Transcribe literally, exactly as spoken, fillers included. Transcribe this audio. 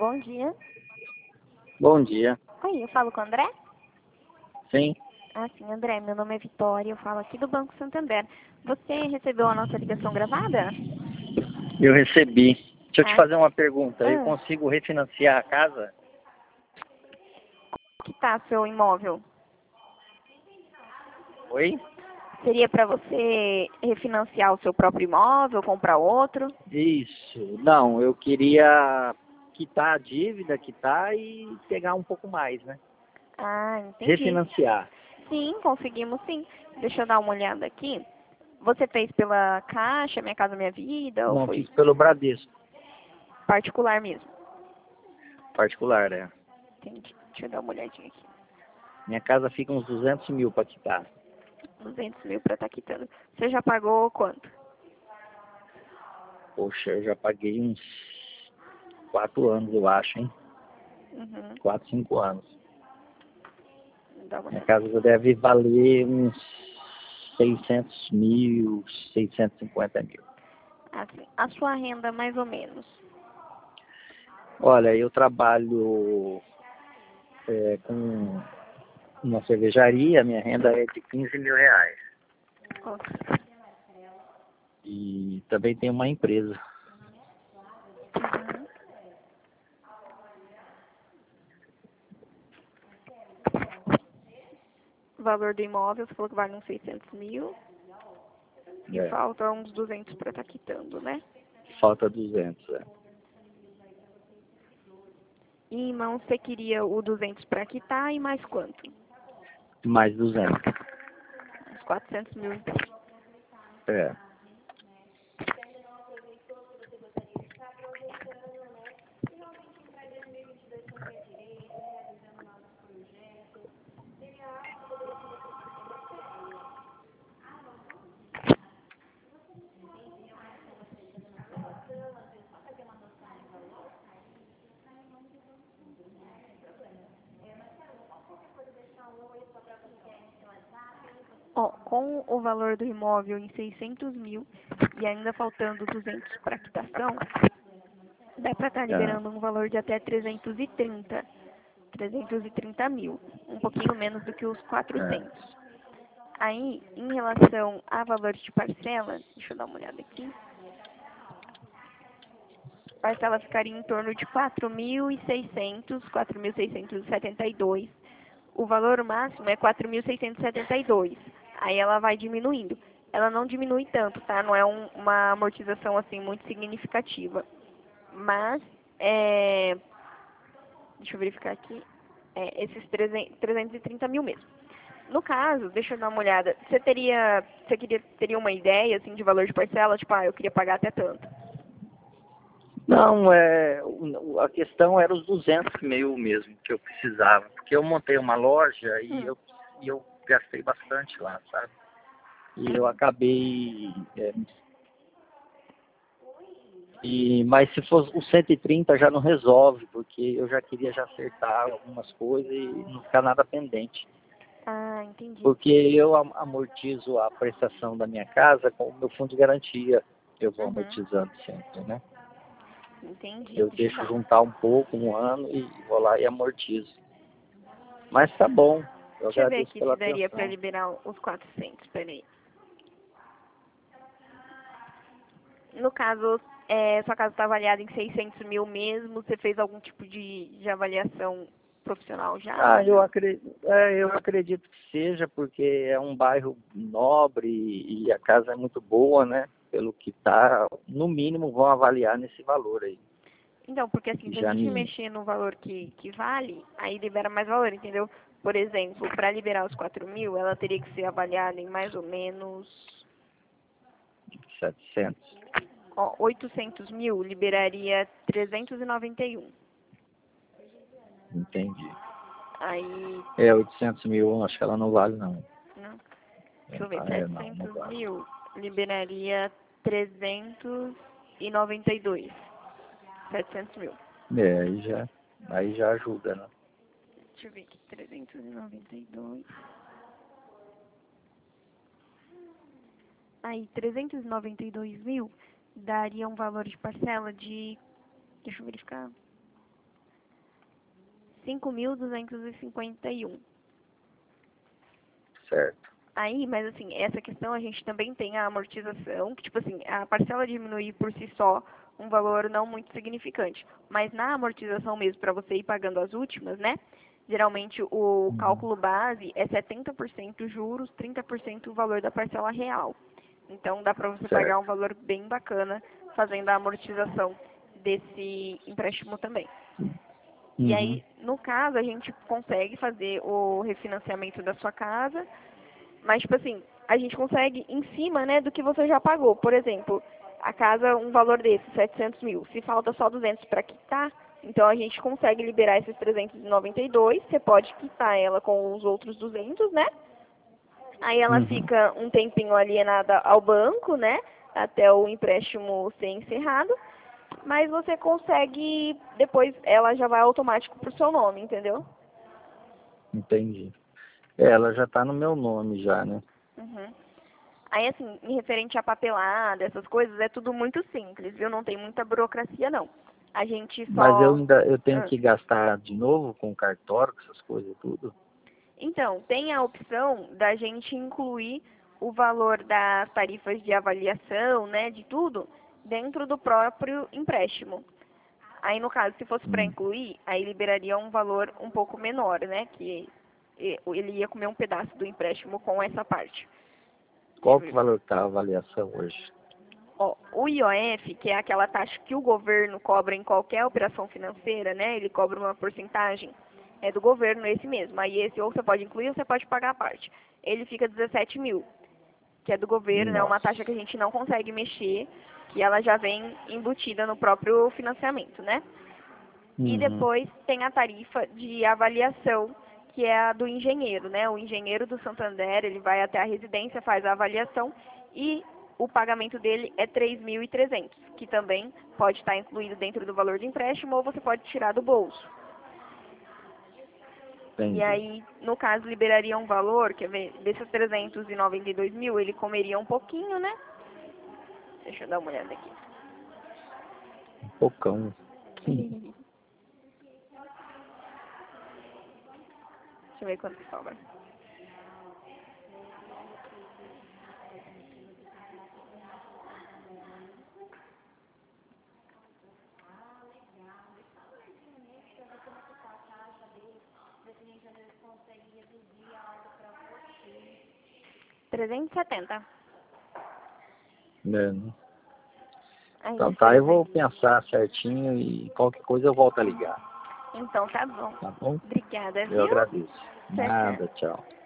Bom dia. Bom dia. Oi, eu falo com o André? Sim, Ah, sim, André, meu nome é Vitória, eu falo aqui do Banco Santander. Você recebeu a nossa ligação gravada? eu recebi. Deixa eu te Ah, fazer uma pergunta. Eu ah, consigo refinanciar a casa? que tá seu imóvel? Oi? Seria para você refinanciar o seu próprio imóvel, comprar outro? Isso. Não, eu queria quitar a dívida, quitar e pegar um pouco mais, né? Ah, entendi. Refinanciar. Sim, conseguimos sim. Deixa eu dar uma olhada aqui. Você fez pela Caixa, Minha Casa Minha Vida, ou Não, foi fiz pelo Bradesco. particular mesmo? Particular, né? Entendi. Deixa eu dar uma olhadinha aqui. Minha casa fica uns duzentos mil para quitar. duzentos mil para estar quitando. Você já pagou quanto? Poxa, eu já paguei uns quatro anos, eu acho, hein? Uhum. Quatro, cinco anos. Dá uma Minha olhada. casa deve valer uns seiscentos mil, seiscentos e cinquenta mil. Assim, a sua renda mais ou menos. Olha, eu trabalho é, com uma cervejaria, minha renda é de quinze mil reais. Ok. E também tenho uma empresa. Uhum. O valor do imóvel, você falou que vale uns seiscentos mil. E É, falta uns duzentos para estar quitando, né? falta duzentos. É. E em mãos você queria o duzentos para quitar e mais quanto? Mais duzentos. Uns quatrocentos mil então. É. Ó, com o valor do imóvel em seiscentos mil e ainda faltando duzentos para quitação, dá para estar É. liberando um valor de até trezentos e trinta. trezentos e trinta mil. Um pouquinho menos do que os É. quatrocentos. Aí, em relação a valor de parcela, deixa eu dar uma olhada aqui. Parcela ficaria em torno de quatro mil e seiscentos, quatro mil seiscentos e setenta e dois. O valor máximo é quatro mil seiscentos e setenta e dois. Aí ela vai diminuindo. Ela não diminui tanto, tá? Não é um- uma amortização assim muito significativa. Mas, é, deixa eu verificar aqui. É, esses trezentos, trezentos e trinta mil mesmo. No caso, deixa eu dar uma olhada. Você teria, você queria, teria uma ideia assim de valor de parcela? Tipo, ah, eu queria pagar até tanto. Não, é, o- a questão era os duzentos mil mesmo que eu precisava. Porque eu montei uma loja e Hum, eu, e eu gastei bastante lá, sabe? E eu acabei é, E, mas se for o cento e trinta já não resolve, porque eu já queria já acertar algumas coisas e não ficar nada pendente. ah, entendi. Porque eu am- amortizo a prestação da minha casa com o meu fundo de garantia. Eu vou Uhum, amortizando sempre, né? entendi. Eu Deixa eu deixo dar. juntar um pouco, um ano, e vou lá e amortizo. Mas tá bom, eu Deixa eu ver agradeço aqui pela se daria para atenção. liberar os quatrocentos. Peraí. No caso, é, sua casa está avaliada em seiscentos mil mesmo. Você fez algum tipo de, de avaliação profissional já Ah, ou eu não? acredito, é, eu acredito que seja, porque é um bairro nobre e a casa é muito boa, né? Pelo que tá, no mínimo vão avaliar nesse valor aí. Então, porque assim, Que se a já gente me mexer no valor que, que vale, aí libera mais valor, entendeu? Por exemplo, para liberar os quatro mil, ela teria que ser avaliada em mais ou menos setecentos, ó, oitocentos mil, liberaria trezentos e noventa e um. entendi. Aí, É, oitocentos mil, acho que ela não vale não. né, É, deixa eu ver, ah, é, não, não setecentos vale. mil liberaria trezentos e noventa e dois. setecentos mil. É, aí já, aí já ajuda, né? Deixa eu ver aqui, trezentos e noventa e dois. Aí, trezentos e noventa e dois mil daria um valor de parcela de, deixa eu verificar, cinco mil duzentos e cinquenta e um. Certo. Aí, mas assim, essa questão a gente também tem a amortização, que tipo assim, a parcela diminuir por si só um valor não muito significante. Mas na amortização mesmo, para você ir pagando as últimas, né? Geralmente o Uhum. cálculo base é setenta por cento juros, trinta por cento o valor da parcela real. Então dá para você Certo. pagar um valor bem bacana fazendo a amortização desse empréstimo também. Uhum. E aí, no caso, a gente consegue fazer o refinanciamento da sua casa, mas, tipo assim, a gente consegue em cima, né, do que você já pagou. Por exemplo, a casa, um valor desse, setecentos mil. Se falta só duzentos para quitar, então a gente consegue liberar esses trezentos e noventa e dois. Você pode quitar ela com os outros duzentos, né? Aí ela Uhum. fica um tempinho alienada ao banco, né? Até o empréstimo ser encerrado. Mas você consegue, depois ela já vai automático pro seu nome, entendeu? Entendi. É, ela já está no meu nome já, né? Uhum. Aí, assim, em referente à papelada, essas coisas, é tudo muito simples, viu? Não tem muita burocracia, não. A gente Mas eu só... ainda eu tenho Ah. que gastar de novo com cartório, com essas coisas e tudo? Então, tem a opção da gente incluir o valor das tarifas de avaliação, né, de tudo, dentro do próprio empréstimo. Aí, no caso, se fosse para Hum. incluir, aí liberaria um valor um pouco menor, né, que ele ia comer um pedaço do empréstimo com essa parte. Deixa Qual eu que é o ver. valor que tá a avaliação hoje? Ó, o I O F, que é aquela taxa que o governo cobra em qualquer operação financeira, né? Ele cobra uma porcentagem, é do governo esse mesmo. Aí esse ou você pode incluir ou você pode pagar a parte. Ele fica dezessete mil, que é do governo, né? Uma Nossa. taxa que a gente não consegue mexer, que ela já vem embutida no próprio financiamento, né? E Uhum. depois tem a tarifa de avaliação, que é a do engenheiro, né? O engenheiro do Santander, ele vai até a residência, faz a avaliação e o pagamento dele é três mil e trezentos, que também pode estar incluído dentro do valor do empréstimo ou você pode tirar do bolso. E Entendi. aí, no caso, liberaria um valor, quer ver, desses trezentos e noventa e dois mil, ele comeria um pouquinho, né? Deixa eu dar uma olhada aqui. Um pocão. Deixa eu ver quanto que sobra. trezentos e setenta. É, né? Aí Então deixa tá, eu eu vou ver. pensar certinho e qualquer coisa eu volto a ligar. Então tá bom. Tá bom? Obrigada, Eu viu? agradeço. Tchau, tchau. Nada, tchau.